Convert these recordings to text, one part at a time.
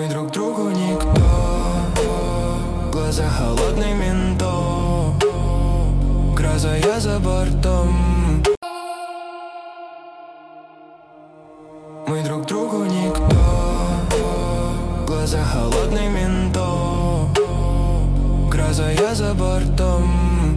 Мы друг другу никто, глаза холодный ментол, гроза, я за бортом. Мы друг другу никто, глаза холодный ментол, гроза, я за бортом.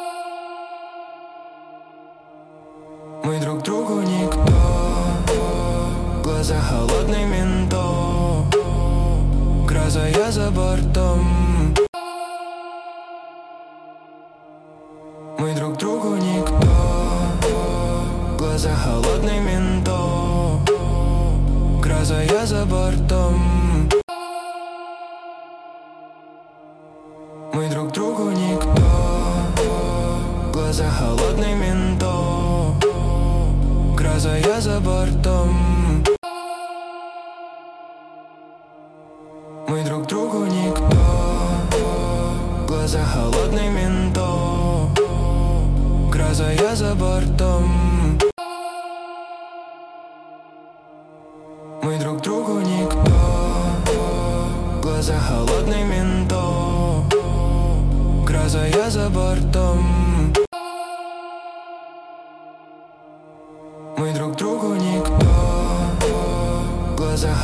Мы друг другу никто, глаза холодный ментол, гроза, я за бортом. Мы друг другу никто, глаза холодный ментол, гроза, я за бортом. Мы друг другу никто, глаза холодный ментол, гроза, я за бортом. Мы друг другу никто, глаза холодный ментол, гроза, я за бортом. Мы друг другу никто, глаза холодный ментол, гроза, я за бортом. Мы друг другу никто, глаза